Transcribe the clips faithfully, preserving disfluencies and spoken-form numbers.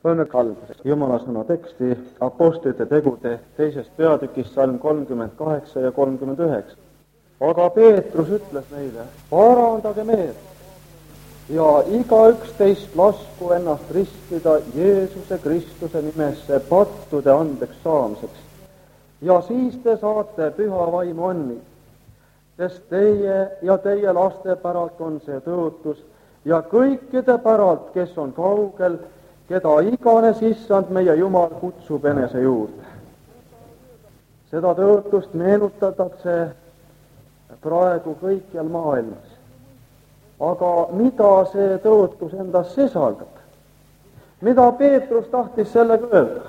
Loeme alguseks Jumala sõna teksti Apostlite tegude teisest peatükist, salm kolmkümmend kaheksa ja kolmkümmend üheksa. Aga Peetrus ütles neile, parandage meelt ja igaüks teist lasku ennast ristida Jeesuse Kristuse nimesse pattude andeks saamiseks. Ja siis te saate püha vaimu anni, sest teie ja teie laste päralt on see tõotus ja kõikide päralt, kes on kaugel, keda iganes issand meie Jumal kutsub enese juurde. Seda tõotust meenutatakse praegu kõikjal maailmas. Aga mida see tõotus endas sisaldab? Mida Peetrus tahtis sellega öelda?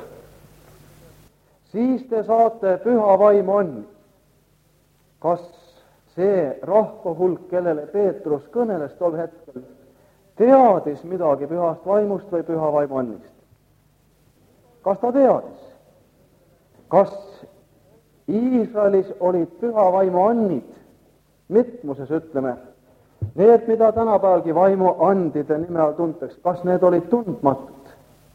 Siis te saate püha vaimu anni. Kas see rahva hulk, kellele Peetrus kõneles tol hetkel, teadis midagi pühast vaimust või püha vaimu annist? Kas ta teadis? Kas Iisraelis olid püha vaimu annid, mitmuses ütleme, need, mida tänapäevalgi vaimu andide nime all tuntakse, kas need olid tundmatud?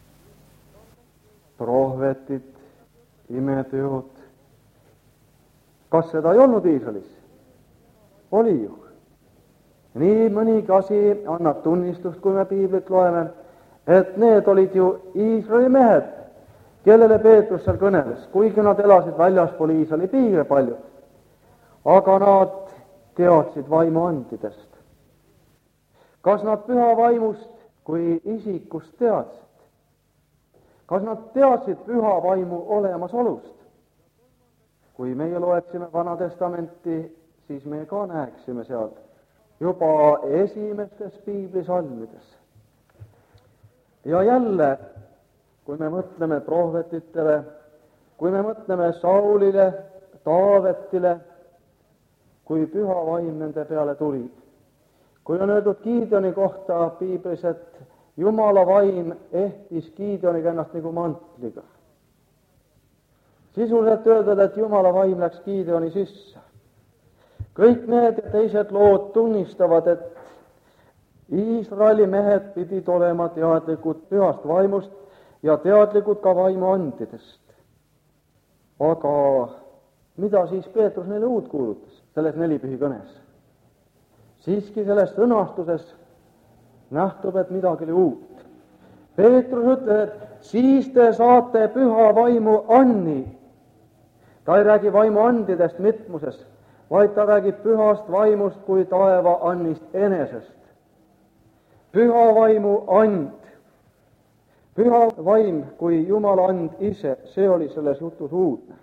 Prohvetid, imeteod. Kas seda ei olnud Iisraelis? Oli ju. Nii mõnigi asi annab tunnistust, kui me piiblit loeme, et need olid ju Iisraeli mehed, kellele Peetrus seal kõneles, kuigi nad elasid väljaspool Iisraeli piire paljud. Aga nad teadsid vaimu andidest. Kas nad püha vaimust kui isikust teadsid? Kas nad teadsid püha vaimu olemasolust? Kui meie loeksime Vana Testamenti, siis me ka näeksime seal juba esimestes piiblisalmides. Ja jälle, kui me mõtleme prohvetitele, kui me mõtleme Saulile, Taavetile, kui püha vaim nende peale tuli. Kui on öeldud Gideoni kohta piiblis, et Jumala vaim ehtis Gideoniga ennast nagu mantliga. Sisuliselt öeldud, et Jumala vaim läks Gideoni sisse. Kõik need ja teised lood tunnistavad, et Iisraeli mehed pidid olema teadlikud pühast vaimust ja teadlikud ka vaimu andidest. Aga mida siis Peetrus neile uut kuulutas selles nelipühi kõnes? Siiski selles sõnastuses nähtub, et midagi oli uut. Peetrus ütles, et siis te saate püha vaimu anni. Ta ei räägi vaimu andidest mitmuses, vaid ta räägib pühast vaimust kui taeva annist enesest. Püha vaimu and, püha vaim kui Jumala and ise, see oli selles jutus uudne.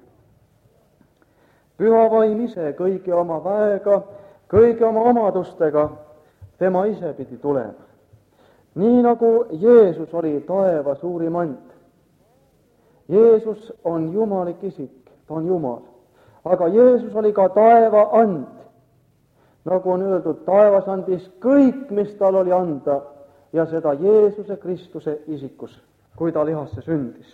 Püha vaim ise kõigi oma väega, kõigi oma omadustega, tema ise pidi tulema. Nii nagu Jeesus oli taeva suurim and. Jeesus on jumalik isik, ta on Jumal. Aga Jeesus oli ka taeva and, nagu on öeldud, taevas andis kõik, mis tal oli anda, ja seda Jeesuse Kristuse isikus, kui ta lihasse sündis.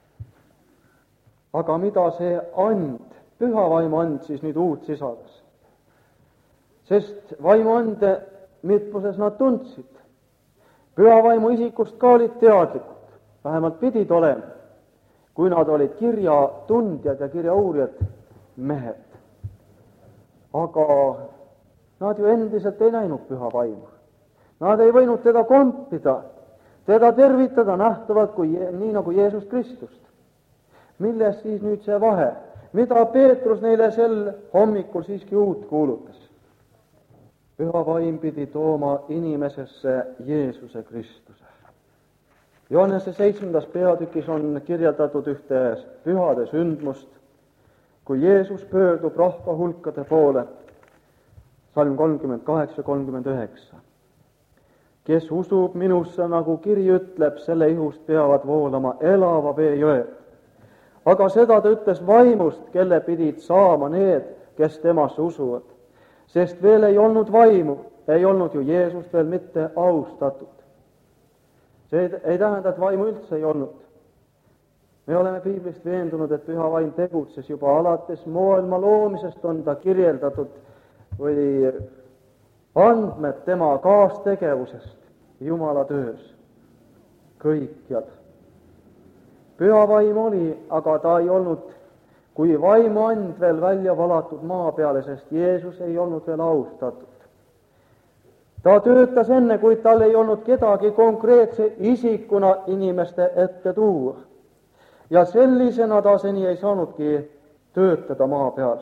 Aga mida see and, püha vaimu and siis nüüd uut sisaldas? Sest vaimu ande mitmuses nad tundsid. Püha vaimu isikust ka olid teadlikud, vähemalt pidid olema, kui nad olid kirja tundjad ja kirja uurijad, mehed. Aga nad ju endiselt ei näinud püha vaimu. Nad ei võinud teda kompida, teda tervitada nähtavalt kui, nii nagu Jeesus Kristust. Milles siis nüüd see vahe? Mida Peetrus neile sel hommikul siiski uut kuulutas? Püha vaim pidi tooma inimesesse Jeesuse Kristuse. Johannese seitsmendas peatükis on kirjeldatud ühte pühade sündmust, kui Jeesus pöördub rahva hulkade poole, salm kolmkümmend kaheksa kolmkümmend üheksa. Kes usub minusse, nagu kiri ütleb, selle ihust peavad voolama elava vee jõed. Aga seda ta ütles vaimust, kelle pidid saama need, kes temasse usuvad. Sest veel ei olnud vaimu, ei olnud ju Jeesust veel mitte austatud. See ei tähenda, et vaimu üldse ei olnud. Me oleme piiblist veendunud, et püha vaim tegutses juba alates maailma loomisest, on ta kirjeldatud või andmed tema kaastegevusest Jumala töös kõikjal. püha vaim oli, aga ta ei olnud kui vaimuand veel välja valatud maa peale, sest Jeesus ei olnud veel austatud. ta töötas enne, kuid tal ei olnud kedagi konkreetse isikuna inimeste ette tuua. ja sellisena ta seni ei saanudki töötada maa peal.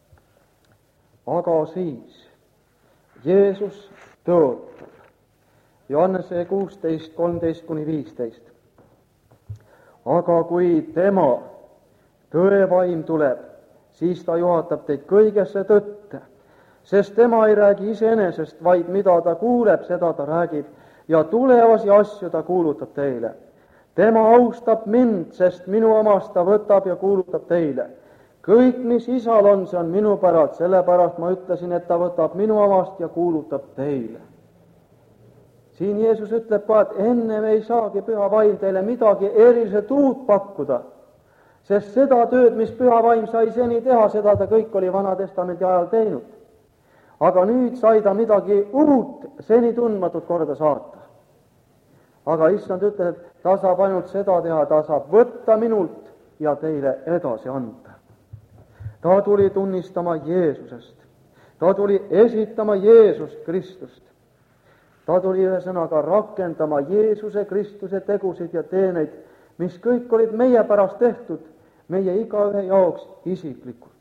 aga siis Jeesus tõotab. Johannese kuusteist, kolmteist kuni viisteist. aga kui tema, tõevaim tuleb, siis ta juhatab teid kõigesse tõtte, sest tema ei räägi iseenesest, vaid mida ta kuuleb, seda ta räägib, ja tulevasi asju ta kuulutab teile. tema austab mind, sest minu omast ta võtab ja kuulutab teile. kõik, mis isal on, see on minu päralt, sellepärast ma ütlesin, et ta võtab minu omast ja kuulutab teile. siin Jeesus ütleb ka, et enne me ei saagi püha vaim teile midagi eriliselt uut pakkuda, sest seda tööd, mis püha vaim sai seni teha, seda ta kõik oli Vana-testamendi ajal teinud. aga nüüd sai ta midagi uut, seni tundmatut korda saata. aga issand ütles, et ta saab ainult seda teha, ta saab võtta minult ja teile edasi anda. ta tuli tunnistama Jeesusest, ta tuli esitama Jeesust Kristust. ta tuli ühesõnaga rakendama Jeesuse Kristuse tegusid ja teeneid, mis kõik olid meie pärast tehtud, meie igaühe jaoks isiklikult.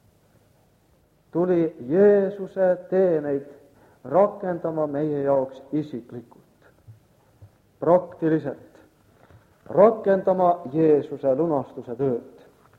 tuli Jeesuse teeneid rakendama meie jaoks isiklikult, praktiliselt, rakendama Jeesuse lunastuse tööd.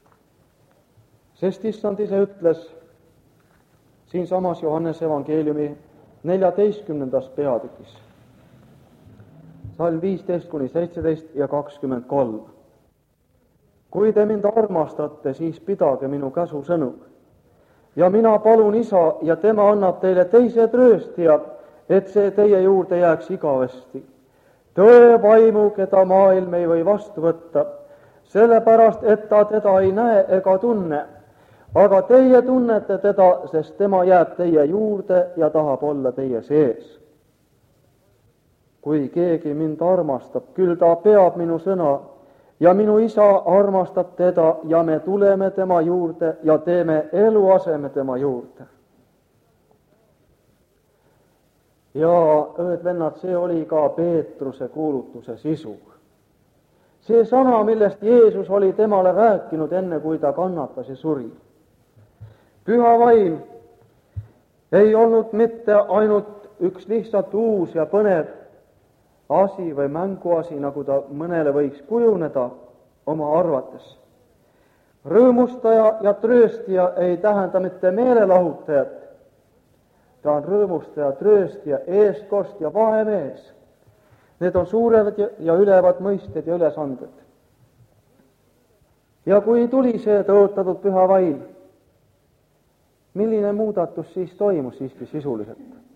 sest issand ise ütles siinsamas Johannese evangeeliumi neljateistkümnendas peatükis, salm viisteist kuni seitseteist ja kakskümmend kolm. kui te mind armastate, siis pidage minu käsusõnu. ja mina palun isa ja tema annab teile teise trööstija, et see teie juurde jääks igavesti. tõe vaimu, keda maailm ei või vastu võtta, sellepärast, et ta teda ei näe ega tunne. aga teie tunnete teda, sest tema jääb teie juurde ja tahab olla teie sees. kui keegi mind armastab, küll ta peab minu sõna, ja minu isa armastab teda ja me tuleme tema juurde ja teeme eluaseme tema juurde. ja õed-vennad, see oli ka Peetruse kuulutuse sisu. seesama, millest Jeesus oli temale rääkinud enne, kui ta kannatas ja suri. püha vaim ei olnud mitte ainult üks lihtsalt uus ja põnev asi või mänguasi, nagu ta mõnele võiks kujuneda oma arvates. rõõmustaja ja trööstija ei tähenda mitte meelelahutajat, ta on rõõmustaja, trööstija, eestkost ja vahemees. Need on suured ja ülevad mõisted ja ülesanded. ja kui tuli see tõotatud püha vaim, milline muudatus siis toimus siiski sisuliselt?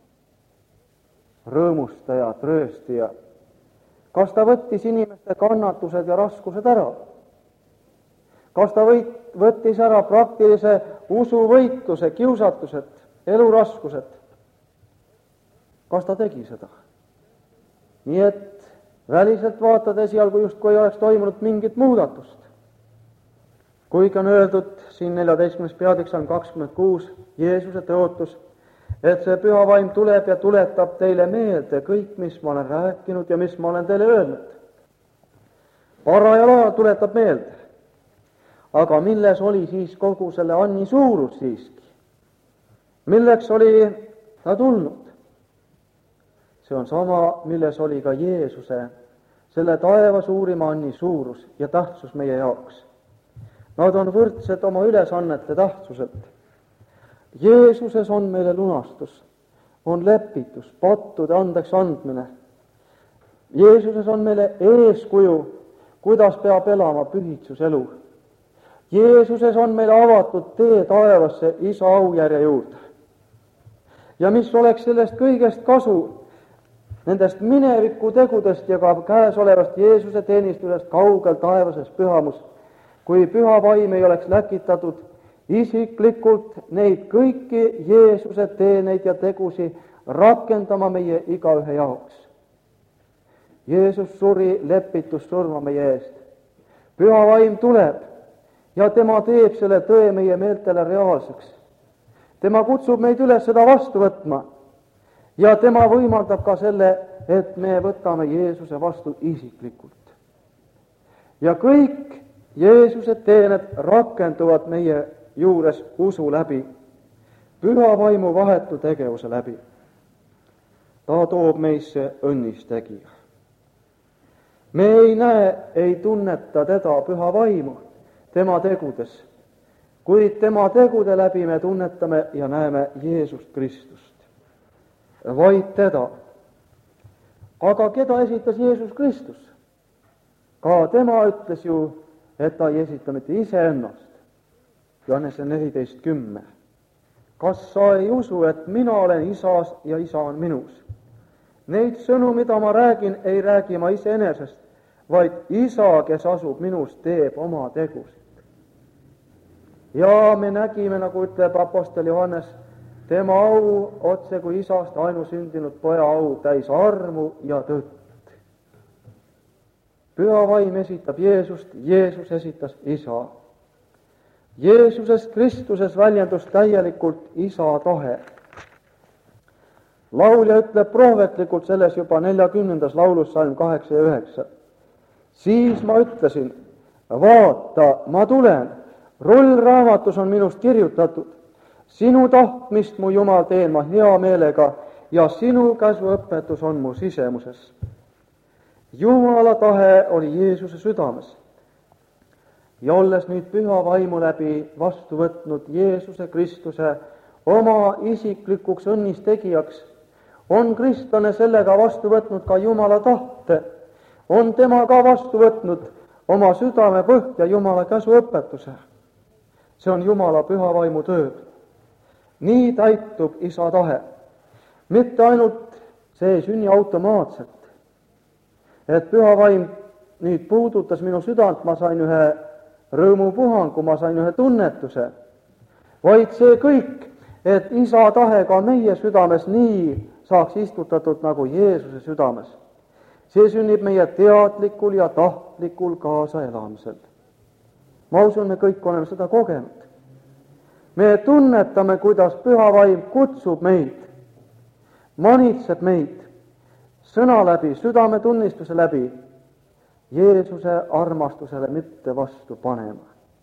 rõõmustaja, trööstija. kas ta võttis inimeste kannatused ja raskused ära? kas ta võit, võttis ära praktilise usuvõitluse, kiusatused, eluraskused? kas ta tegi seda? nii et väliselt vaatad esialgu justkui ei oleks toimunud mingit muudatust. kuigi on öeldud siin neljateistkümnes peatükk, salm kakskümmend kuus, Jeesuse tõotus, et see püha vaim tuleb ja tuletab teile meelde kõik, mis ma olen rääkinud ja mis ma olen teile öelnud. parajal ajal tuletab meelde. aga milles oli siis kogu selle anni suurus siiski? milleks oli ta tulnud? see on sama, milles oli ka Jeesuse, selle taeva suurima anni suurus ja tähtsus meie jaoks. Nad on võrdsed oma ülesannete tähtsuselt. Jeesuses on meile lunastus, on lepitus, pattude andeks andmine. Jeesuses on meile eeskuju, kuidas peab elama pühitsuselu. Jeesuses on meile avatud tee taevasse isa aujärje juurde. ja mis oleks sellest kõigest kasu, nendest mineviku tegudest ja ka käesolevast Jeesuse teenistusest kaugel taevases pühamus, kui püha vaim ei oleks läkitatud isiklikult neid kõiki Jeesuse teeneid ja tegusi rakendama meie igaühe jaoks. Jeesus suri lepitussurma meie eest. Püha vaim tuleb ja tema teeb selle tõe meie meeltele reaalseks. Tema kutsub meid üles seda vastu võtma ja tema võimaldab ka selle, et me võtame Jeesuse vastu isiklikult. Ja kõik Jeesuse teened rakenduvad meie juures usu läbi, püha vaimu vahetu tegevuse läbi. Ta toob meisse õnnistegija. Me ei näe, ei tunneta teda, püha vaimu, tema tegudes, kuid tema tegude läbi me tunnetame ja näeme Jeesust Kristust. Vaid teda. Aga keda esitas Jeesus Kristus? Ka tema ütles ju, et ta ei esita mitte iseennast. Johannese neliteist kümme. Kas sa ei usu, et mina olen isas ja isa on minus? Neid sõnu, mida ma räägin, ei räägi ma iseenesest, vaid isa, kes asub minus, teeb oma tegusid. Ja me nägime, nagu ütleb apostel Johannes, tema au otse kui isast ainusündinud poja au täis armu ja tõtt. Püha vaim esitab Jeesust, Jeesus esitas isa. Jeesuses Kristuses väljendus täielikult isa tahe. Laulja ütleb prohvetlikult selles juba neljakümnendas laulus salm kaheksa ja üheksa. Siis ma ütlesin, vaata, ma tulen, rullraamatus on minust kirjutatud. Sinu tahtmist, mu Jumal, teen ma hea meelega ja sinu käsuõpetus on mu sisemuses. Jumala tahe oli Jeesuse südames. Ja olles nüüd püha vaimu läbi vastu võtnud Jeesuse Kristuse oma isiklikuks õnnistegijaks, on kristlane sellega vastu võtnud ka Jumala tahte, on tema ka vastu võtnud oma südame põhja Jumala käsuõpetuse. See on Jumala püha vaimu töö. Nii täitub isa tahe. Mitte ainult see ei sünni automaatselt, et püha vaim nüüd puudutas minu südant, ma sain ühe rõõmupuhangu, ma sain ühe tunnetuse, vaid see kõik, et isa tahe ka meie südames nii saaks istutatud nagu Jeesuse südames. See sünnib meie teadlikul ja tahtlikul kaasaelamisel. Ma usun, me kõik oleme seda kogenud. Me tunnetame, kuidas püha vaim kutsub meid, manitseb meid sõna läbi, südametunnistuse läbi, Jeesuse armastusele mitte vastu panema.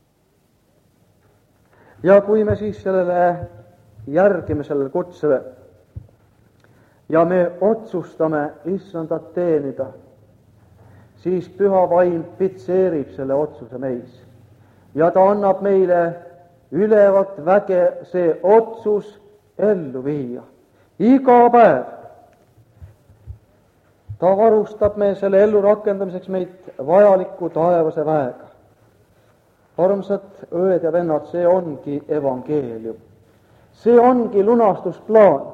Ja kui me siis sellele järgime sellele kutsele ja me otsustame issandat teenida, siis püha vaim pitseerib selle otsuse meis ja ta annab meile ülevat väge see otsus ellu viia. Iga päev ta varustab me selle ellu rakendamiseks meid vajaliku taevase väega. Armsad õed ja vennad, see ongi evangeelium. See ongi lunastusplaan.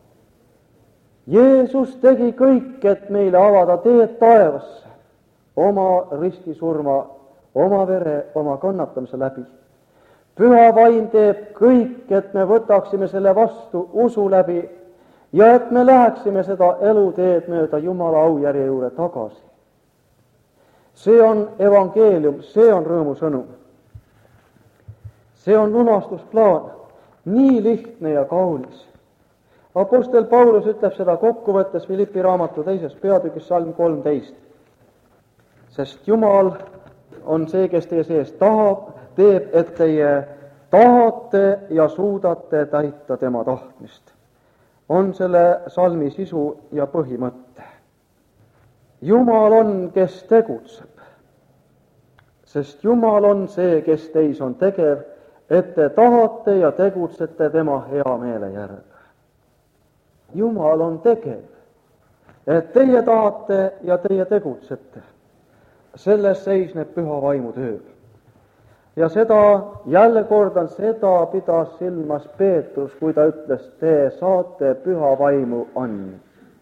Jeesus tegi kõik, et meile avada teed taevasse oma ristisurma, oma vere, oma kannatamise läbi. Püha vaim teeb kõik, et me võtaksime selle vastu usu läbi ja et me läheksime seda eluteed mööda Jumala aujärje juurde tagasi. See on evangeelium, see on rõõmusõnum. See on lunastusplaan, nii lihtne ja kaunis. Apostel Paulus ütleb seda kokkuvõttes Filippi raamatu teises peatükis salm kolmteist. Sest Jumal on see, kes teie sees tahab, teeb, et teie tahate ja suudate täita tema tahtmist. On selle salmi sisu ja põhimõte. Jumal on, kes tegutseb, sest Jumal on see, kes teis on tegev, et te tahate ja tegutsete tema hea meele järele. Jumal on tegev, et teie tahate ja teie tegutsete. Selles seisneb püha vaimu töö. Ja seda, jälle kordan, seda pidas silmas Peetrus, kui ta ütles, te saate püha vaimu anda.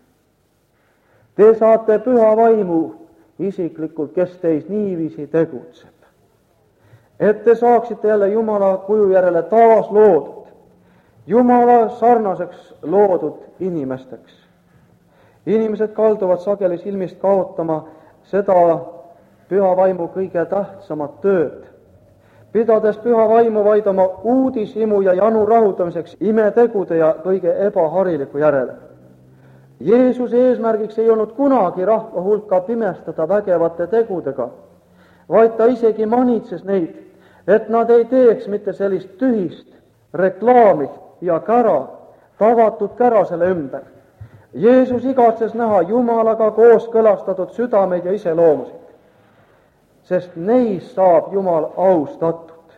Te saate püha vaimu isiklikult, kes teis niiviisi tegutseb. Et te saaksite jälle Jumala kuju järele taas loodud, Jumala sarnaseks loodud inimesteks. Inimesed kalduvad sageli silmist kaotama seda püha vaimu kõige tähtsamat tööd, pidades püha vaimu vaid oma uudishimu ja janu rahuldamiseks imetegude ja kõige ebahariliku järele. Jeesuse eesmärgiks ei olnud kunagi rahva hulka pimestada vägevate tegudega, vaid ta isegi manitses neid, et nad ei teeks mitte sellist tühist reklaami ja kära, tavatut kära selle ümber. Jeesus igatses näha Jumalaga kooskõlastatud südameid ja iseloomusid, sest neis saab Jumal austatud.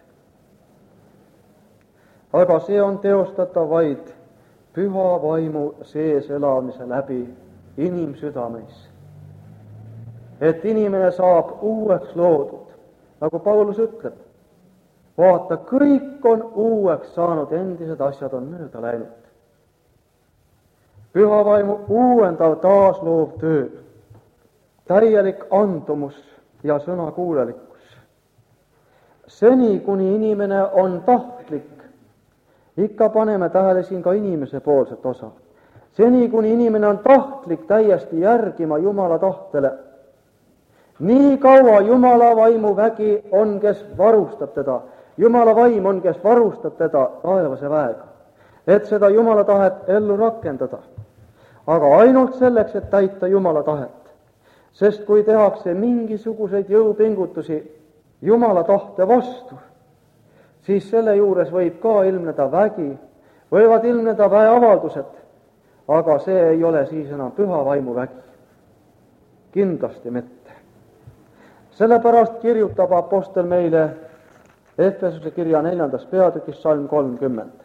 Aga see on teostatav vaid püha vaimu sees elamise läbi inimsüdameis. Et inimene saab uueks loodud, nagu Paulus ütleb, vaata, kõik on uueks saanud, endised asjad on mööda läinud. Püha vaimu uuendav taasloov töö, täielik andumus ja sõnakuulelikkus. Seni, kuni inimene on tahtlik, ikka paneme tähele siin ka inimese poolset osa. Seni, kuni inimene on tahtlik täiesti järgima Jumala tahtele, nii kaua Jumala vaimu vägi on, kes varustab teda. Jumala vaim on, kes varustab teda taevase väega, et seda Jumala tahet ellu rakendada. Aga ainult selleks, et täita Jumala tahet. Sest kui tehakse mingisuguseid jõupingutusi Jumala tahte vastu, siis selle juures võib ka ilmneda vägi, võivad ilmneda väeavaldused, aga see ei ole siis enam püha vaimu vägi. Kindlasti mitte. Sellepärast kirjutab apostel meile Efesuse kirja neljandas peatükis salm kolmkümmend.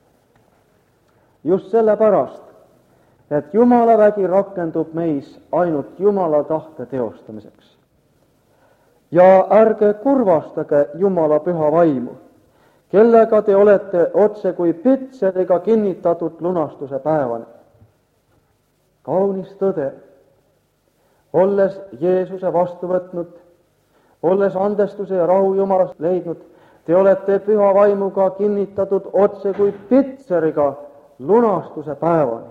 Just sellepärast, et Jumala vägi rakendub meis ainult Jumala tahte teostamiseks. Ja ärge kurvastage Jumala püha vaimu, kellega te olete otse kui pitseriga kinnitatud lunastuse päevani. Kaunis tõde, olles Jeesuse vastu võtnud, olles andestuse ja rahu Jumalast leidnud, te olete püha vaimuga kinnitatud otse kui pitseriga lunastuse päevani.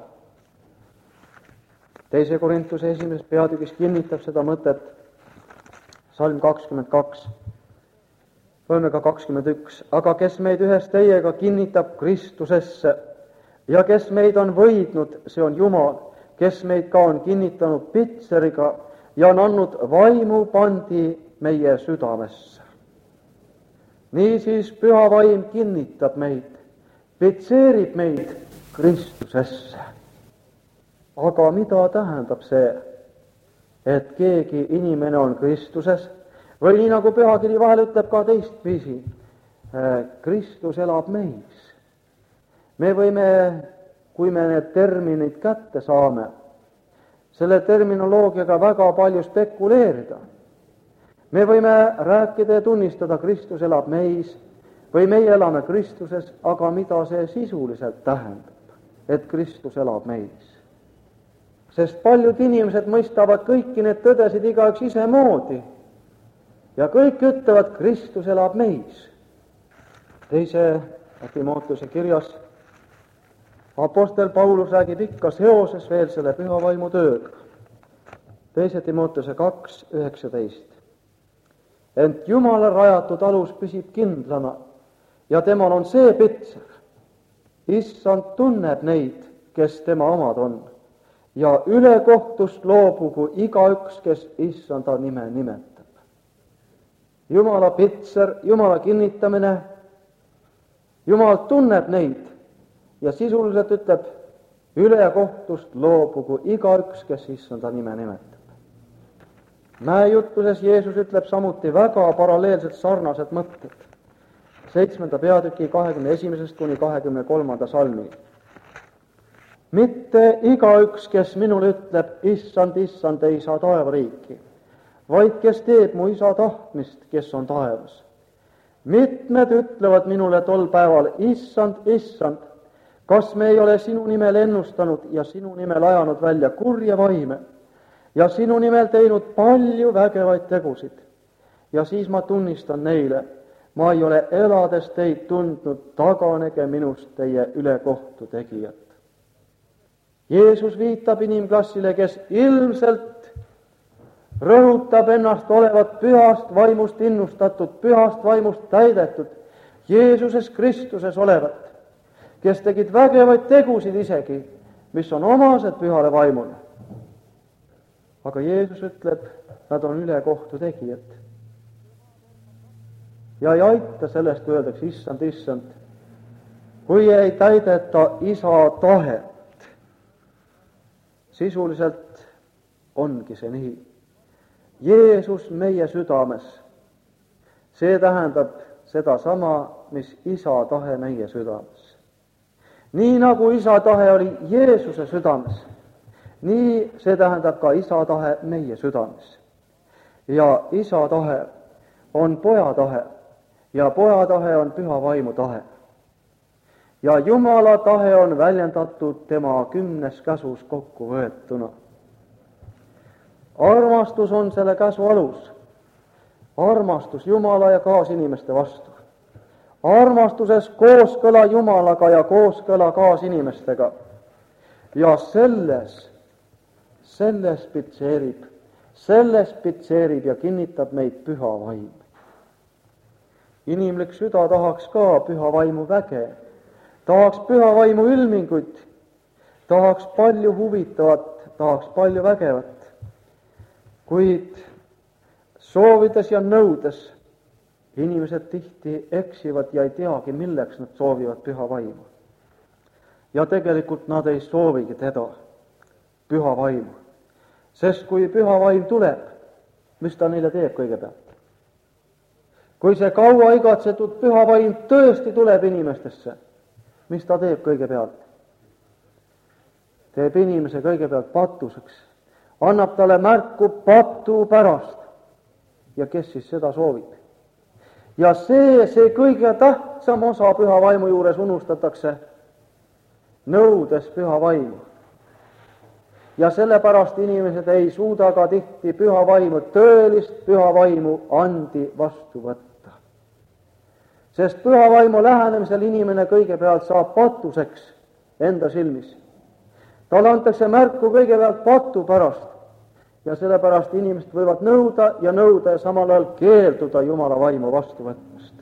Teise Korintuse esimeses peatükis kinnitab seda mõtet salm kakskümmend kaks, loeme ka kakskümmend üks. Aga kes meid ühes teiega kinnitab Kristusesse ja kes meid on võidnud, see on Jumal, kes meid ka on kinnitanud pitseriga ja on andnud vaimu pandi meie südamesse. Niisiis püha vaim kinnitab meid, pitseerib meid Kristusesse. Aga mida tähendab see, et keegi inimene on Kristuses või nii nagu pühakiri vahel ütleb ka teistviisi, Kristus elab meis. Me võime, kui me need terminid kätte saame, selle terminoloogiaga väga palju spekuleerida. Me võime rääkida ja tunnistada, Kristus elab meis või meie elame Kristuses, aga mida see sisuliselt tähendab, et Kristus elab meis? Sest paljud inimesed mõistavad kõiki need tõdesid igaüks isemoodi ja kõik ütlevad, Kristus elab meis. Teise Timoteuse kirjas apostel Paulus räägib ikka seoses veel selle püha vaimu tööga. Teise Timoteuse kaks üheksateist. Ent Jumala rajatud alus püsib kindlana ja temal on see pitser. Issand tunneb neid, kes tema omad on. Ja ülekohtust loobugu igaüks, kes issanda nime nimetab. Jumala pitser, Jumala kinnitamine, Jumal tunneb neid ja sisuliselt ütleb, ülekohtust loobugu igaüks, kes issanda nime nimetab. Mäejutluses Jeesus ütleb samuti väga paralleelselt sarnased mõtted. Seitsmenda peatüki kahekümne esimesest kuni kahekümne kolmanda salmi. Mitte igaüks, kes minule ütleb, issand, issand, ei saa taevariiki, vaid kes teeb mu isa tahtmist, kes on taevas. Mitmed ütlevad minule tol päeval, issand, issand, kas me ei ole sinu nimel ennustanud ja sinu nimel ajanud välja kurja vaime ja sinu nimel teinud palju vägevaid tegusid. Ja siis ma tunnistan neile, ma ei ole elades teid tundnud, taganege minust teie ülekohtu tegijad. Jeesus viitab inimklassile, kes ilmselt rõhutab ennast olevat pühast vaimust innustatud, pühast vaimust täidetud, Jeesuses Kristuses olevat, kes tegid vägevaid tegusid isegi, mis on omased pühale vaimule. Aga Jeesus ütleb, nad on ülekohtu tegijad. Ja ei aita sellest, öeldakse, issand, issand, kui ei täideta isa tahet. Sisuliselt ongi see nii. Jeesus meie südames, see tähendab sedasama, mis isa tahe meie südames. Nii nagu isa tahe oli Jeesuse südames, nii see tähendab ka isa tahe meie südames. Ja isa tahe on poja tahe ja poja tahe on püha vaimu tahe. Ja Jumala tahe on väljendatud tema kümnes käsus kokku võetuna. Armastus on selle käsu alus. Armastus Jumala ja kaasinimeste vastu. Armastuses kooskõla Jumalaga ja kooskõla kaasinimestega. Ja selles, selles pitseerib, selles pitseerib ja kinnitab meid püha vaim. Inimlik süda tahaks ka püha vaimu väge, tahaks püha vaimu ilminguid, tahaks palju huvitavat, tahaks palju vägevat. Kuid soovides ja nõudes inimesed tihti eksivad ja ei teagi, milleks nad soovivad püha vaimu. Ja tegelikult nad ei soovigi teda, püha vaimu. Sest kui püha vaim tuleb, mis ta neile teeb kõigepealt? Kui see kaua igatsetud püha vaim tõesti tuleb inimestesse, mis ta teeb kõigepealt? Teeb inimese kõigepealt patuseks, annab talle märku patu pärast. Ja kes siis seda soovib? Ja see, see kõige tähtsam osa püha vaimu juures unustatakse, nõudes püha vaimu. Ja sellepärast inimesed ei suuda ka tihti püha vaimu, tõelist püha vaimu andi vastu võtta. Sest püha vaimu lähenemisel inimene kõigepealt saab patuseks enda silmis. Talle antakse märku kõigepealt patu pärast ja sellepärast inimesed võivad nõuda ja nõuda ja samal ajal keelduda Jumala vaimu vastu võtmast.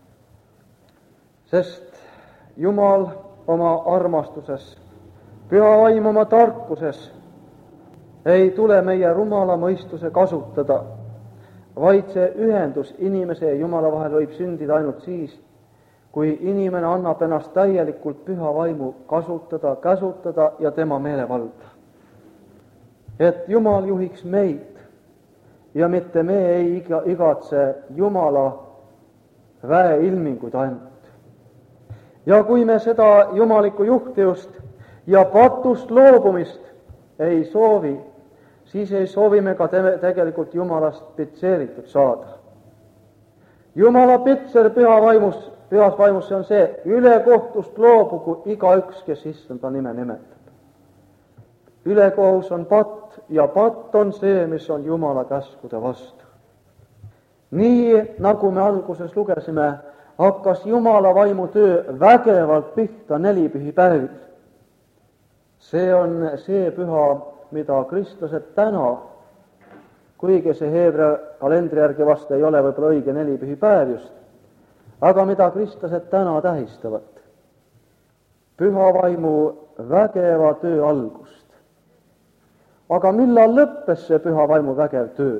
Sest Jumal oma armastuses, püha vaim oma tarkuses ei tule meie rumala mõistuse kasutada, vaid see ühendus inimese ja Jumala vahel võib sündida ainult siis, kui inimene annab ennast täielikult püha vaimu kasutada, käsutada ja tema meelevalda. Et Jumal juhiks meid ja mitte me ei igatse Jumala väeilminguid ainult. Ja kui me seda jumalikku juhtivust ja patust loobumist ei soovi, siis ei soovi me ka te- tegelikult Jumalast pitseeritud saada. Jumala pitser püha vaimus, pühas vaimus, see on see, ülekohtust loobugu igaüks, kes issanda nime nimetab. Ülekohus on patt ja patt on see, mis on Jumala käskude vastu. Nii nagu me alguses lugesime, hakkas Jumala vaimu töö vägevalt pihta nelipühipäevil. See on see püha, mida kristlased täna, kuigi see heebrea kalendri järgi vast ei ole võib-olla õige nelipühipäev just, aga mida kristlased täna tähistavad. Püha vaimu vägeva töö algust. Aga millal lõppes see püha vaimu vägev töö?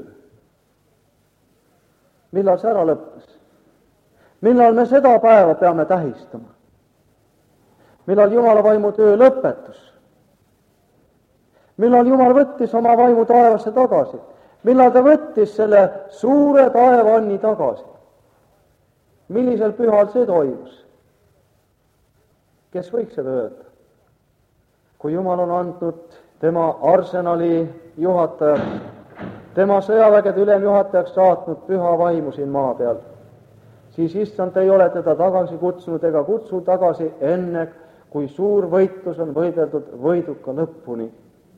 Millal see ära lõppes? Millal me seda päeva peame tähistama? Millal Jumala vaimu töö lõpetus? Millal Jumal võttis oma vaimu taevasse tagasi? Millal ta võttis selle suure taevaanni tagasi? Millisel pühal see toimus? Kes võiks seda öelda? Kui Jumal on andnud tema arsenali juhatajaks, tema sõjavägede ülemjuhatajaks saatnud püha vaimu siin maa peal, siis issand ei ole teda tagasi kutsunud ega kutsu tagasi enne, kui suur võitlus on võideldud võiduka lõpuni.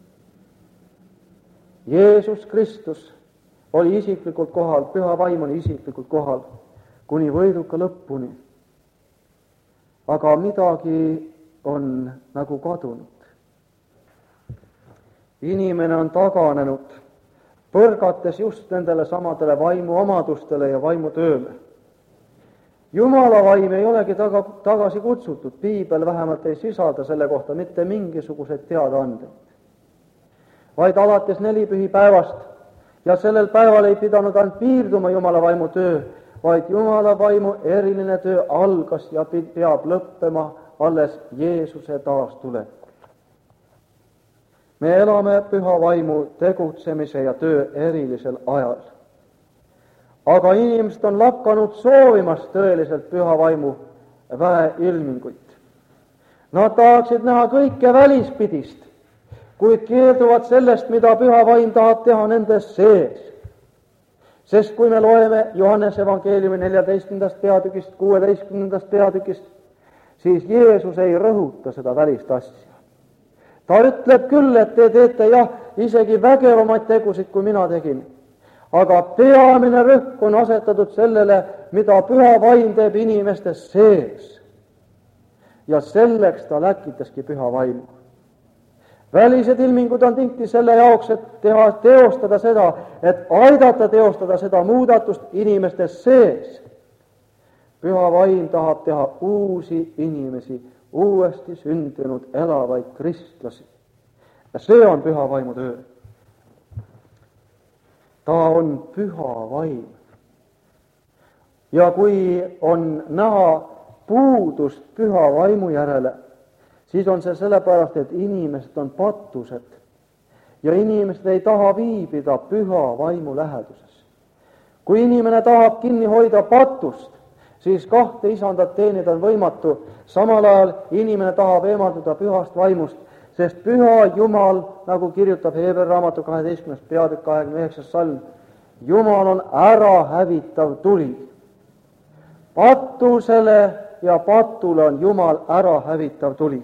Jeesus Kristus oli isiklikult kohal, püha vaim oli isiklikult kohal, kuni võiduka lõpuni. Aga midagi on nagu kadunud. Inimene on taganenud, põrgates just nendele samadele vaimuomadustele ja vaimutööle. Jumala vaim ei olegi taga, tagasi kutsutud, piibel vähemalt ei sisalda selle kohta mitte mingisuguseid teadaandeid. Vaid alates nelipühipäevast ja sellel päeval ei pidanud ainult piirduma Jumala vaimu töö, vaid Jumala vaimu eriline töö algas ja peab lõppema alles Jeesuse taastulekul. Me elame püha vaimu tegutsemise ja töö erilisel ajal. Aga inimesed on lakanud soovimast tõeliselt püha vaimu väeilminguid. Nad tahaksid näha kõike välispidist, kuid keelduvad sellest, mida püha vaim tahab teha nendes sees. Sest kui me loeme Johannese evangeeliumi neljateistkümnendast peatükist, kuueteistkümnendast peatükist, siis Jeesus ei rõhuta seda välist asja. Ta ütleb küll, et te teete jah, isegi vägevamaid tegusid, kui mina tegin. Aga peamine rõhk on asetatud sellele, mida püha vaim teeb inimestes sees. Ja selleks ta läkitaski püha vaimu. Välised ilmingud on tihti selle jaoks, et teha, teostada seda, et aidata teostada seda muudatust inimestes sees. Püha vaim tahab teha uusi inimesi, uuesti sündinud elavaid kristlasi. Ja see on püha vaimu töö. Ta on püha vaim. Ja kui on näha puudust püha vaimu järele, siis on see sellepärast, et inimesed on pattused ja inimesed ei taha viibida püha vaimu läheduses. Kui inimene tahab kinni hoida patust, siis kahte isandat teenida on võimatu. Samal ajal inimene tahab eemalduda pühast vaimust, sest püha Jumal, nagu kirjutab Heebreeri raamatu kaheteistkümnes peatükk kahekümne üheksas salm, Jumal on ära hävitav tuli. Patusele ja patule on Jumal ära hävitav tuli.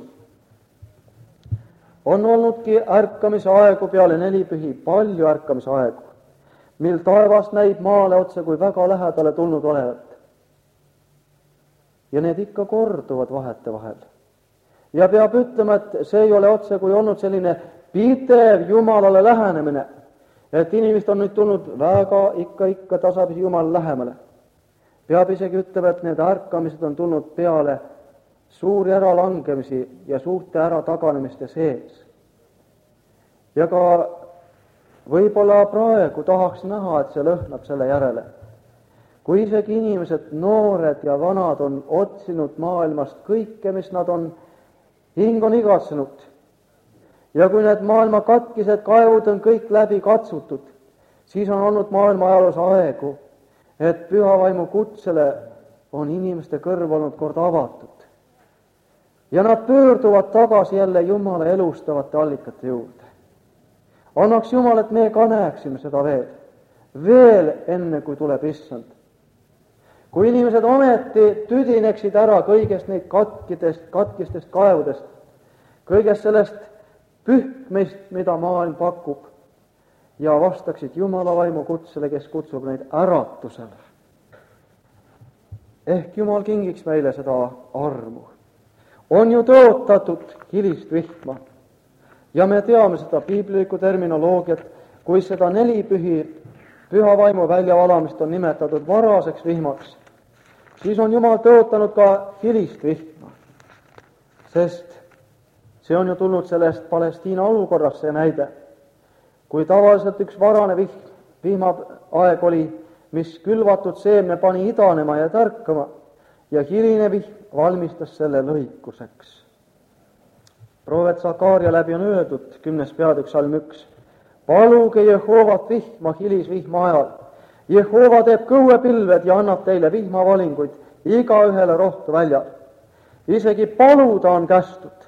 On olnudki ärkamise aegu peale nelipühi, palju ärkamise aegu, mil taevas näib maale otse kui väga lähedale tulnud olevat. Ja need ikka korduvad vahete vahel. Ja peab ütlema, et see ei ole otse kui olnud selline pidev Jumalale lähenemine, et inimesed on nüüd tulnud väga ikka, ikka tasapisi Jumal lähemale. Peab isegi ütlema, et need ärkamised on tulnud peale suuri äralangemisi ja suurte ärataganemiste sees. Ja ka võib-olla praegu tahaks näha, et see lõhnab selle järele. Kui isegi inimesed, noored ja vanad, on otsinud maailmast kõike, mis nad on, hing on igatsenud. Ja kui need maailma katkised kaevud on kõik läbi katsutud, siis on olnud maailma ajaloos aegu, et püha vaimu kutsele on inimeste kõrv olnud kord avatud. Ja nad pöörduvad tagasi jälle Jumala elustavate allikate juurde. Annaks Jumal, et me ka näeksime seda veel, veel enne kui tuleb issand. Kui inimesed ometi tüdineksid ära kõigest neid katkidest, katkistest kaevudest, kõigest sellest pühkmist, mida maailm pakub, ja vastaksid Jumala vaimu kutsele, kes kutsub neid äratusele. Ehk Jumal kingiks meile seda armu. On ju tõotatud hilist vihma ja me teame seda piiblilikku terminoloogiat, kui seda nelipühi püha vaimu väljavalamist on nimetatud varaseks vihmaks, siis on Jumal tõotanud ka hilist vihma, sest see on ju tulnud sellest Palestiina olukorrast see näide, kui tavaliselt üks varane vihm, vihmaaeg oli, mis külvatud seemne pani idanema ja tärkama ja hiline vihm valmistas selle lõikuseks. Prohvet Sakaaria läbi on öeldud, kümnes peatükk salm üks, paluge Jehovat vihma hilisvihma ajal. Jehova teeb kõuepilved ja annab teile vihmavalinguid igaühele rohtu väljal. Isegi paluda on kästud.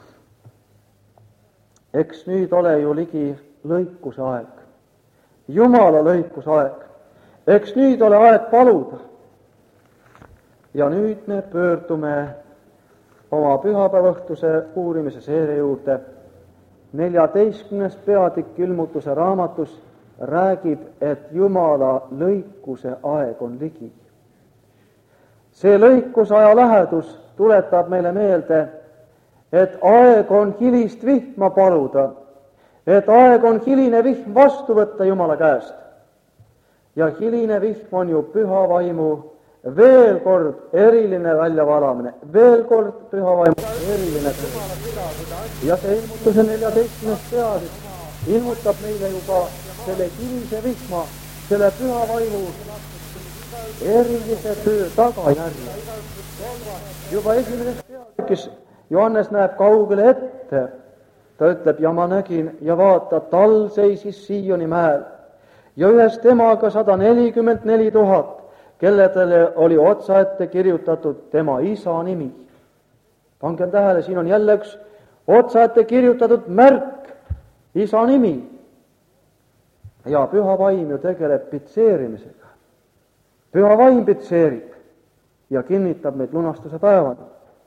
Eks nüüd ole ju ligi lõikuse aeg, Jumala lõikuse aeg. Eks nüüd ole aeg paluda. Ja nüüd me pöördume oma pühapäevaõhtuse uurimise seeria juurde. neljateistkümnes peatükk ilmutuse raamatus räägib, et Jumala lõikuse aeg on ligi. See lõikusaja lähedus tuletab meile meelde, et aeg on hilist vihma paluda, et aeg on hiline vihm vastu võtta Jumala käest. Ja hiline vihm on ju püha vaimu veel kord eriline väljavalamine, veel kord püha vaimu eriline töö. Ja see ilmutuse neljateistkümnes peatükk ilmutab meile juba selle hilise vihma, selle püha vaimu erilise töö tagajärje. Juba esimeses peatükis Johannes näeb kaugele ette. Ta ütleb, ja ma nägin ja vaata, tal seisis Sioni mäel ja ühes temaga sada nelikümmend neli tuhat, kelledele oli otsaette kirjutatud tema isa nimi. Pangem tähele, siin on jälle üks otsaette kirjutatud märk, isa nimi. Ja püha vaim ju tegeleb pitseerimisega. Püha vaim pitseerib ja kinnitab meid lunastuse päevani.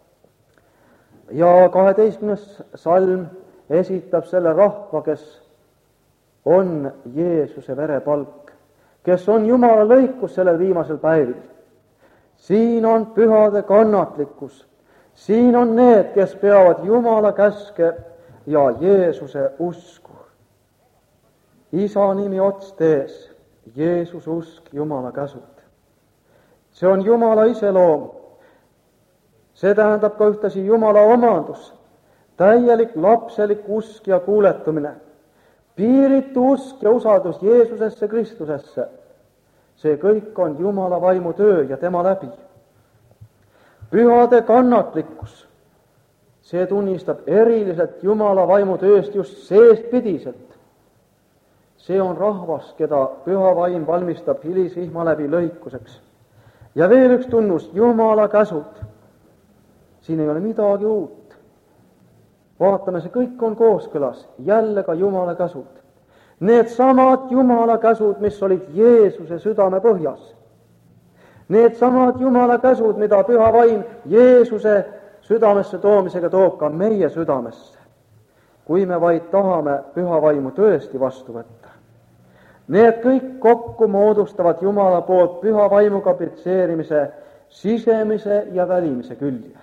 Ja kaheteistkümnes salm esitab selle rahva, kes on Jeesuse verepalk, kes on Jumala lõikus sellel viimasel päevil. Siin on pühade kannatlikkus, siin on need, kes peavad Jumala käske ja Jeesuse usku. Isa nimi ots tees, Jeesuse usk, Jumala käsud. See on Jumala iseloom. See tähendab ka ühtasi Jumala omandus, täielik lapselik usk ja kuuletumine, piiritu usk ja usaldus Jeesusesse Kristusesse. See kõik on Jumala vaimu töö ja tema läbi. Pühade kannatlikkus, see tunnistab eriliselt Jumala vaimu tööst just seestpidiselt. See on rahvas, keda püha vaim valmistab hilisvihma läbi lõikuseks. Ja veel üks tunnus, Jumala käsud. Siin ei ole midagi uut. Vaatame, see kõik on kooskõlas, jälle ka Jumala käsud. Need samad Jumala käsud, mis olid Jeesuse südame põhjas. Need samad Jumala käsud, mida püha vaim Jeesuse südamesse toomisega toob ka meie südamesse, kui me vaid tahame püha vaimu tõesti vastu võtta. Need kõik kokku moodustavad Jumala poolt püha vaimuga pitseerimise sisemise ja välimise külje.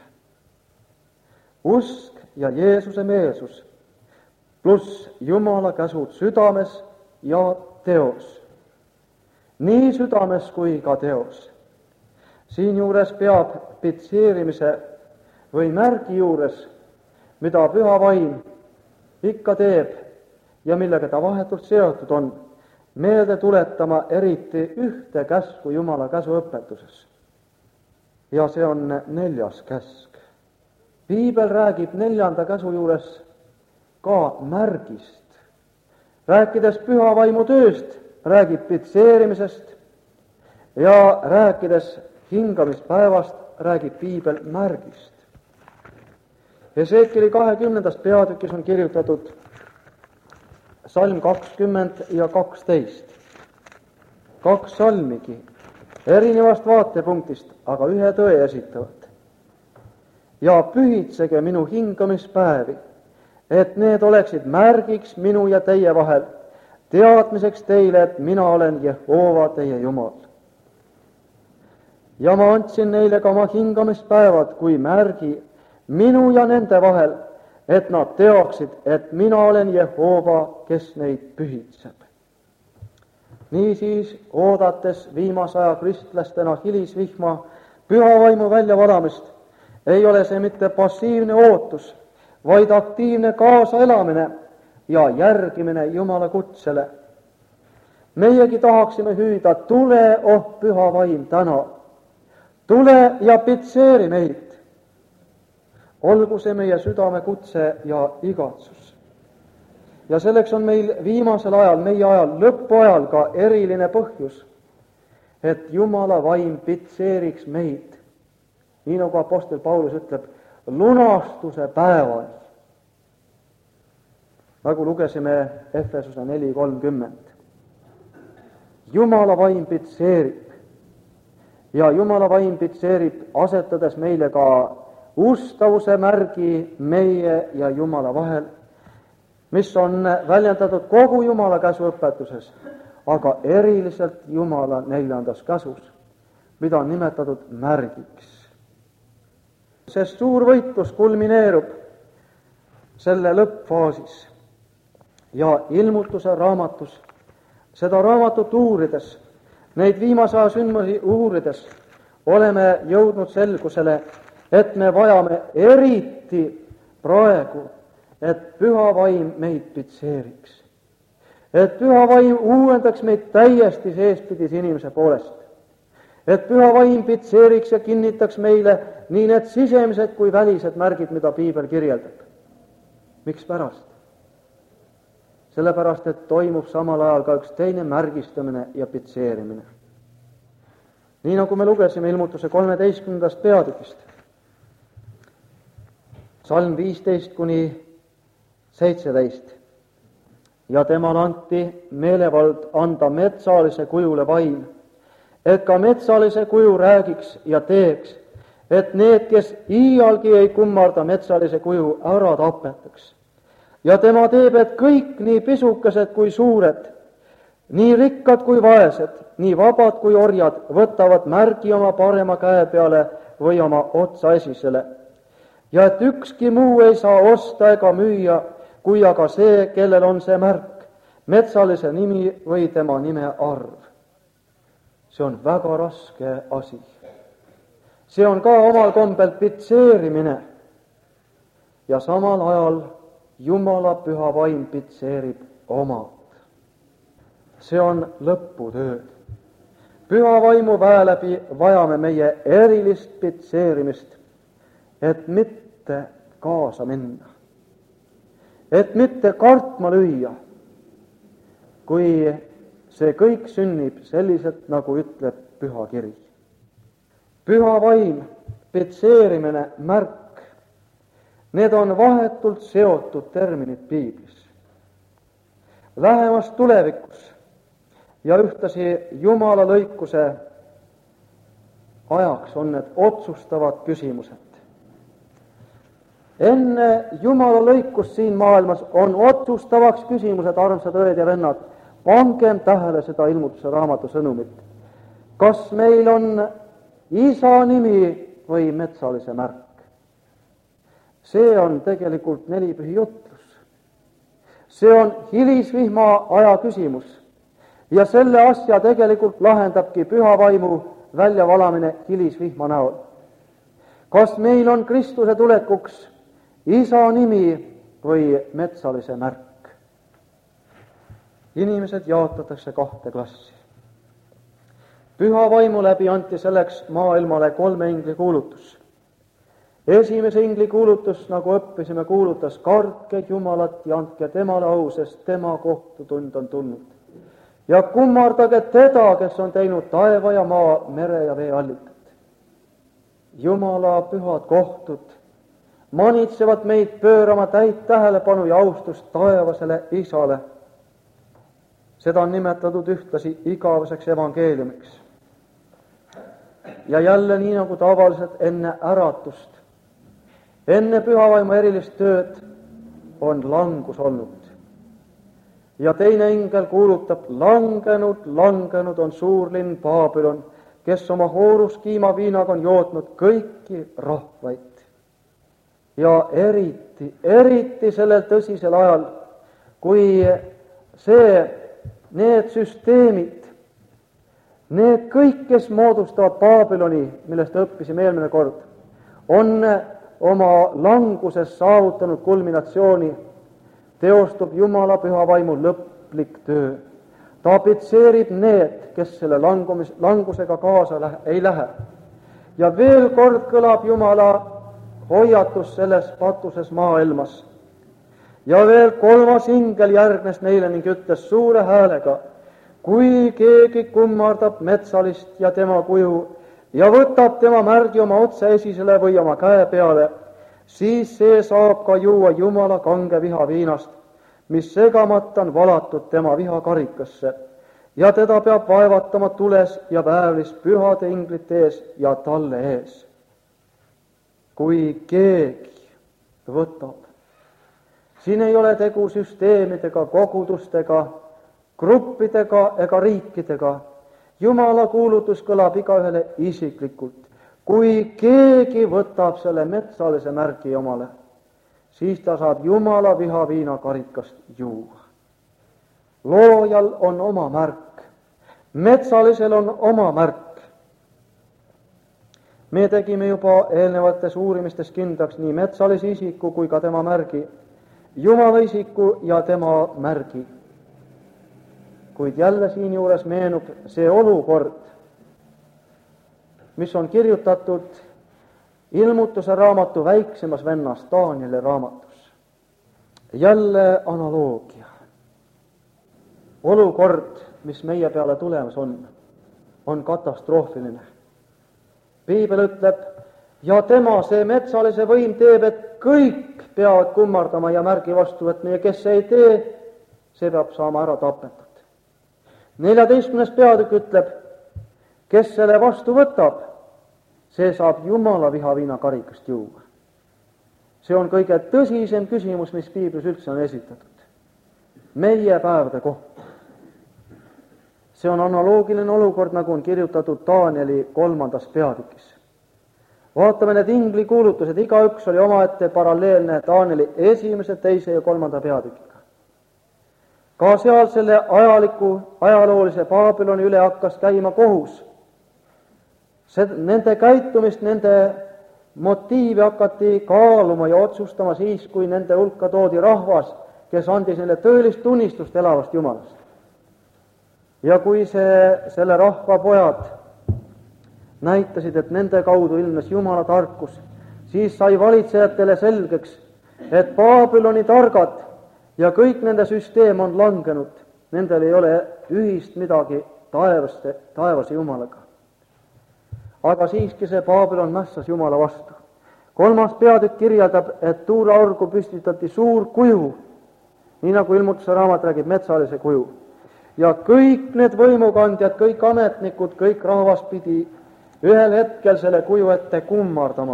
Usk ja Jeesuse meelsus, pluss Jumala käsud südames ja teos. Nii südames kui ka teos. Siinjuures peab pitseerimise või märgi juures, mida püha vaim ikka teeb ja millega ta vahetult seotud on, meelde tuletama eriti ühte käsku Jumala käsuõpetuses. Ja see on neljas käsk. Piibel räägib neljanda käsu juures ka märgist. Rääkides püha vaimu tööst, räägib pitseerimisest ja rääkides hingamispäevast, räägib Piibel märgist. Esekieli kahekümnendast peatükis on kirjutatud salm kakskümmend ja kaksteist. Kaks salmigi, erinevast vaatepunktist, aga ühe tõe esitavad. Ja pühitsege minu hingamispäevi, et need oleksid märgiks minu ja teie vahel, teadmiseks teile, et mina olen Jehova teie Jumal. Ja ma andsin neile ka oma hingamispäevad kui märgi minu ja nende vahel, et nad teaksid, et mina olen Jehova, kes neid pühitseb. Niisiis, oodates viimase aja kristlastena hilisvihma püha vaimu väljavalamist, ei ole see mitte passiivne ootus, vaid aktiivne kaasaelamine ja järgimine Jumala kutsele. Meiegi tahaksime hüüda, tule, oh püha vaim, täna. Tule ja pitseeri meid. Olgu see meie südame kutse ja igatsus. Ja selleks on meil viimasel ajal, meie ajal, lõpuajal ka eriline põhjus, et Jumala vaim pitseeriks meid. Nii nagu apostel Paulus ütleb, lunastuse päevani. Nagu lugesime Efesuse neli kolmkümmend. Jumala vaim pitseerib. Ja Jumala vaim pitseerib, asetades meile ka ustavuse märgi meie ja Jumala vahel, mis on väljendatud kogu Jumala käsuõpetuses, aga eriliselt Jumala neljandas käsus, mida on nimetatud märgiks. Sest suur võitlus kulmineerub selle lõppfaasis. Ja ilmutuse raamatus, seda raamatut uurides, neid viimase aja sündmusi uurides, oleme jõudnud selgusele, et me vajame eriti praegu, et püha vaim meid pitseeriks. Et püha vaim uuendaks meid täiesti seespidise inimese poolest. Et püha vaim pitseeriks ja kinnitaks meile nii need sisemised kui välised märgid, mida piibel kirjeldab. Miks pärast? Sellepärast, et toimub samal ajal ka üks teine märgistamine ja pitseerimine. Nii nagu me lugesime ilmutuse kolmeteistkümnendast peatükist. Salm viisteist kuni seitseteist. Ja temal anti meelevald anda metsalise kujule vaim, et ka metsalise kuju räägiks ja teeks, et need, kes iialgi ei kummarda metsalise kuju, ära tapetaks. Ja tema teeb, et kõik, nii pisukesed kui suured, nii rikkad kui vaesed, nii vabad kui orjad, võtavad märgi oma parema käe peale või oma otsa esisele. Ja et ükski muu ei saa osta ega müüa, kui aga see, kellel on see märk, metsalise nimi või tema nime arv. See on väga raske asi. See on ka omal kombel pitseerimine ja samal ajal Jumala püha vaim pitseerib omad. See on lõputöö. Püha vaimu väe läbi vajame meie erilist pitseerimist, et mitte kaasa minna. Et mitte kartma lüüa, kui see kõik sünnib selliselt, nagu ütleb püha kiri. Püha vaim, pitseerimine, märk, need on vahetult seotud terminid piiblis. Lähemas tulevikus ja ühtasi Jumala lõikuse ajaks on need otsustavad küsimused. Enne Jumala lõikust siin maailmas on otsustavaks küsimused, armsad õed ja vennad. Pangem tähele seda ilmutuse raamatu sõnumit. Kas meil on isa nimi või metsalise märk? See on tegelikult nelipühi jutlus. See on hilisvihma aja küsimus ja selle asja tegelikult lahendabki püha vaimu väljavalamine hilisvihma näol. Kas meil on Kristuse tulekuks isa nimi või metsalise märk? Inimesed jaotatakse kahte klassi. Püha vaimu läbi anti selleks maailmale kolme ingli kuulutus. Esimese ingli kuulutus, nagu õppisime, kuulutas: kartke Jumalat ja andke temale au, sest tema kohtutund on tulnud. Ja kummardage teda, kes on teinud taeva ja maa, mere ja vee allikat. Jumala pühad kohtud manitsevad meid pöörama täit tähelepanu ja austust taevasele isale. Seda on nimetatud ühtlasi igaveseks evangeeliumiks. Ja jälle nii nagu tavaliselt enne äratust, enne pühavaimu erilist tööd on langus olnud. Ja teine ingel kuulutab: langenud, langenud on suurlinn Baabilon, kes oma hooruskiima viinaga on jootnud kõiki rahvaid. Ja eriti, eriti sellel tõsisel ajal, kui see, need süsteemid, need kõik, kes moodustavad Baabiloni, millest õppisime eelmine kord, on oma languses saavutanud kulminatsiooni, teostub Jumala püha vaimu lõplik töö. Ta pitseerib need, kes selle langumis, langusega kaasa lähe, ei lähe. Ja veel kord kõlab Jumala hoiatus selles patuses maailmas. Ja veel kolmas ingel järgnes neile ning ütles suure häälega: kui keegi kummardab metsalist ja tema kuju ja võtab tema märgi oma otsa esisele või oma käe peale, siis see saab ka juua Jumala kange viha viinast, mis segamata on valatud tema vihakarikasse, ja teda peab vaevatama tules ja väävlis pühade inglite ees ja talle ees. Kui keegi võtab, siin ei ole tegu süsteemidega, kogudustega, gruppidega ega riikidega. Jumala kuulutus kõlab igaühele isiklikult. Kui keegi võtab selle metsalise märgi omale, siis ta saab Jumala viha viinakarikast juua. loojal on oma märk, metsalisel on oma märk. Me tegime juba eelnevates uurimistes kindlaks nii metsalise isiku kui ka tema märgi, Jumala isiku ja tema märgi. Kuid jälle siinjuures meenub see olukord, mis on kirjutatud Ilmutuse raamatu väiksemas vennas Danieli raamatus. Jälle analoogia. Olukord, mis meie peale tulemas on, on katastroofiline. Piibel ütleb, ja tema, see metsalise võim teeb, et kõik peavad kummardama ja märgi vastu võtma ja kes ei tee, see peab saama ära tapetud. neljateistkümnes peatükk ütleb, kes selle vastu võtab, see saab Jumala vihaviina karikast juua. See on kõige tõsisem küsimus, mis piiblis üldse on esitatud. Meie päevade kohta. See on analoogiline olukord, nagu on kirjutatud Danieli kolmandas peatükis. Vaatame need ingli kuulutused, igaüks oli omaette paralleelne Danieli esimese, teise ja kolmanda peatükiga. Ka seal selle ajaliku, ajaloolise Babyloni üle hakkas käima kohus. See, nende käitumist, nende motiivi hakati kaaluma ja otsustama siis, kui nende hulka toodi rahvas, kes andis neile tõelist tunnistust elavast Jumalast. Ja kui see, selle rahva pojad näitasid, et nende kaudu ilmnes Jumala tarkus, siis sai valitsejatele selgeks, et Babyloni targad ja kõik nende süsteem on langenud, nendel ei ole ühist midagi taevaste, taevase Jumalaga. Aga siiski see Babylon mässas Jumala vastu. Kolmas peatükk kirjeldab, et tuulaorgu püstitati suur kuju, nii nagu Ilmutuse raamat räägib metsalise kuju. Ja kõik need võimukandjad, kõik ametnikud, kõik rahvas pidi ühel hetkel selle kuju ette kummardama.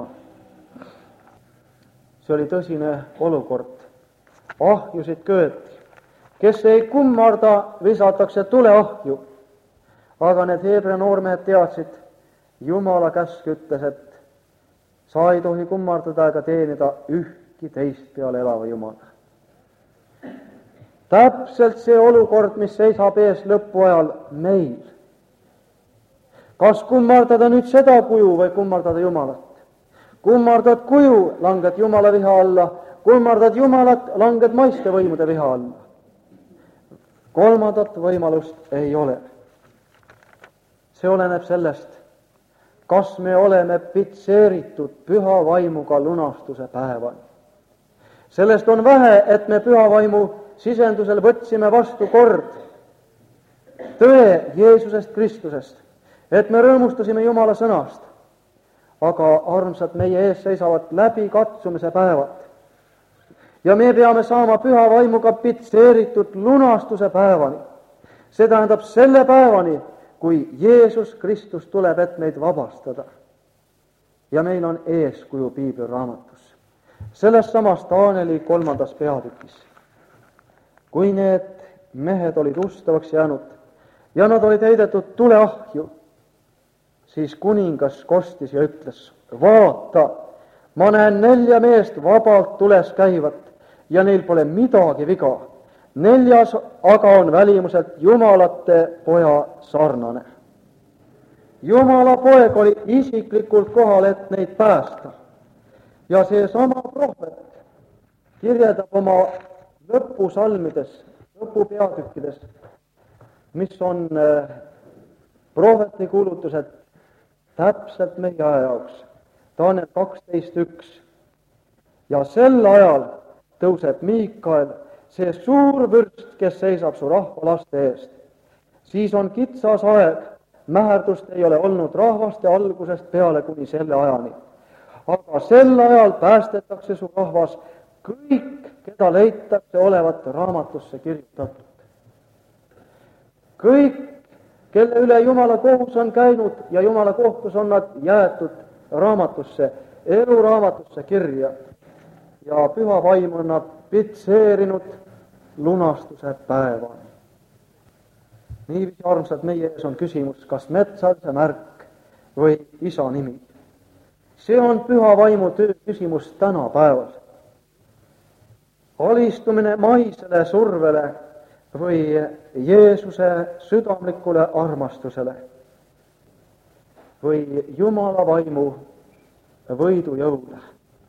See oli tõsine olukord. Ahjusid kööti. Kes ei kummarda, visatakse tuleahju. Aga need Heebrea noormehed teadsid, Jumala käsk ütles, et sa ei tohi kummardada ega teenida ühtki teist peale elava Jumala. Täpselt see olukord, mis seisab ees lõpu ajal meil. Kas kummardada nüüd seda kuju või kummardada Jumalat? Kummardad kuju, langed Jumala viha alla, kummardad Jumalat, langed maiste võimude viha alla. Kolmandat võimalust ei ole. See oleneb sellest, kas me oleme pitseeritud püha vaimuga lunastuse päevani. Sellest on vähe, et me püha vaimu sisendusel võtsime vastu kord tõe Jeesusest Kristusest, et me rõõmustasime Jumala sõnast. Aga armsad, meie ees seisavad läbi katsumise päevad. Ja me peame saama püha vaimuga pitseeritud lunastuse päevani. See tähendab selle päevani, kui Jeesus Kristus tuleb, et meid vabastada. Ja meil on eeskuju Piibli raamatus. Selles samas Danieli kolmandas peatükis. Kui need mehed olid ustavaks jäänud ja nad olid heidetud tuleahju, siis kuningas kostis ja ütles, vaata, ma näen nelja meest vabalt tules käivat ja neil pole midagi viga. Neljas aga on välimuselt Jumalate poja sarnane. Jumala poeg oli isiklikult kohal, et neid päästa. Ja see sama prohvet kirjeldab oma lõpusalmides, lõpupeatükkides, mis on prohveti kuulutused täpselt meie aja jaoks. Daniel kaksteist üks. Ja sel ajal tõuseb Miikael, see suur vürst, kes seisab su rahva laste eest. Siis on kitsas aeg, mäherdust ei ole olnud rahvaste algusest peale kuni selle ajani. Aga sel ajal päästetakse su rahvas kõik, keda leitakse olevat raamatusse kirjutatud. Kõik, kelle üle Jumala kohus on käinud ja Jumala kohtus on nad jäetud raamatusse, eluraamatusse kirja. Ja püha vaim on nad pitseerinud lunastuse päevani. Niiviisi armsad, meie ees on küsimus, kas metsalise märk või isa nimi. See on püha vaimu töö küsimus tänapäeval. Alistumine maisele survele või Jeesuse südamlikule armastusele või Jumala vaimu võidujõule.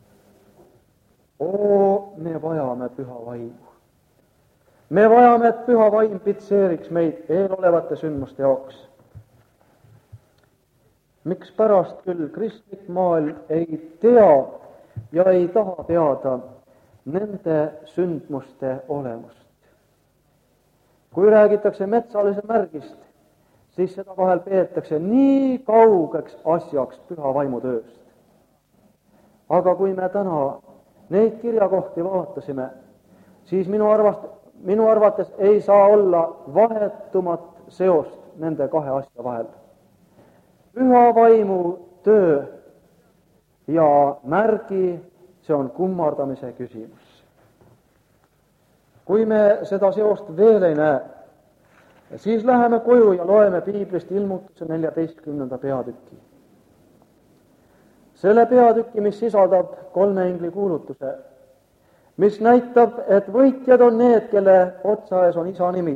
Oo, me vajame püha vaimu. Me vajame, et püha vaim pitseeriks meid eelolevate sündmuste jaoks. Mikspärast küll kristlik maailm ei tea ja ei taha teada nende sündmuste olemust. Kui räägitakse metsalise märgist, siis seda vahel peetakse nii kaugeks asjaks püha vaimu tööst. Aga kui me täna neid kirjakohti vaatasime, siis minu arvast, minu arvates ei saa olla vahetumat seost nende kahe asja vahel. Püha vaimu töö ja märgi, see on kummardamise küsimus. Kui me seda seost veel ei näe, siis läheme koju ja loeme piiblist Ilmutuse neljateistkümnenda peatüki. Selle peatüki, mis sisaldab kolme ingli kuulutuse, mis näitab, et võitjad on need, kelle otsaes on Isa nimi,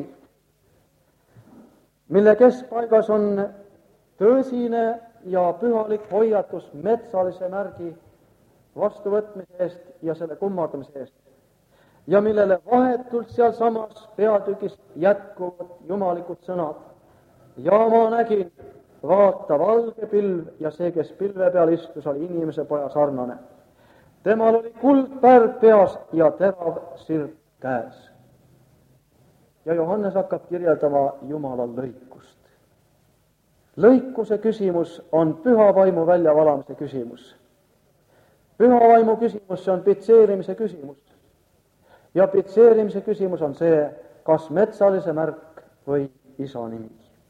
mille keskpaigas on tõsine ja pühalik hoiatus metsalise märgi vastuvõtmise eest ja selle kummardamise eest, ja millele vahetult sealsamas peatükis jätkuvad jumalikud sõnad. Ja ma nägin, vaata, valge pilv ja see, kes pilve peal istus, oli inimese poja sarnane. Temal oli kuldpärg peas ja terav sirp käes. Ja Johannes hakkab kirjeldama Jumala lõikust. Lõikuse küsimus on püha vaimu väljavalamise küsimus. Püha vaimu küsimus, see on pitseerimise küsimus. Ja pitseerimise küsimus on see, kas metsalise märk või Isa nimi.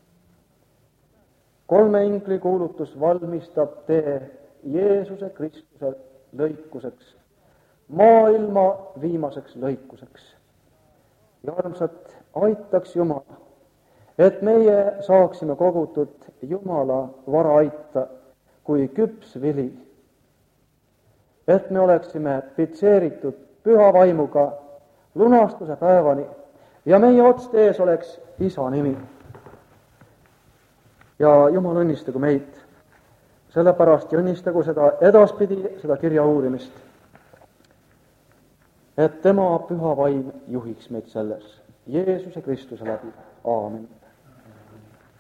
Kolme ingli kuulutus valmistab tee Jeesuse Kristuse lõikuseks, maailma viimaseks lõikuseks. Ja armsad, aitaks Jumala, et meie saaksime kogutud Jumala vara aita kui küps vili, et me oleksime pitseeritud püha vaimuga lunastuse päevani ja meie otste ees oleks Isa nimi. Ja Jumal õnnistagu meid, sellepärast ja õnnistagu seda edaspidi, seda kirja uurimist, et tema püha vaim juhiks meid selles Jeesuse Kristuse läbi. Aamen.